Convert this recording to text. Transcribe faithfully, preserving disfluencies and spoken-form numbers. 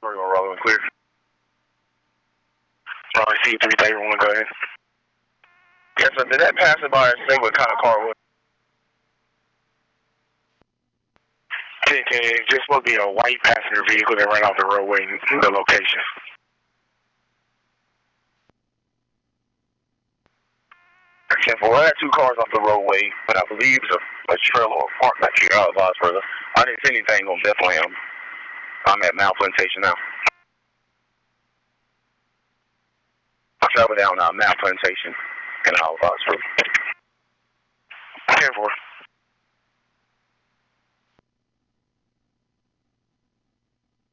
We're going to roll and clear. Probably C three thirty one, go ahead. Yes, sir. Did that passerby say what kind of car it was? ten K, it's just supposed to be a white passenger vehicle that ran off the roadway in the location. Except for I had two cars off the roadway, but I believe it's a, a trailer or a park, not trailer, I was further. I didn't see anything on Bethlehem. I'm at Mount Plantation now. I travel down uh, Mount Plantation in Halifax. ten four.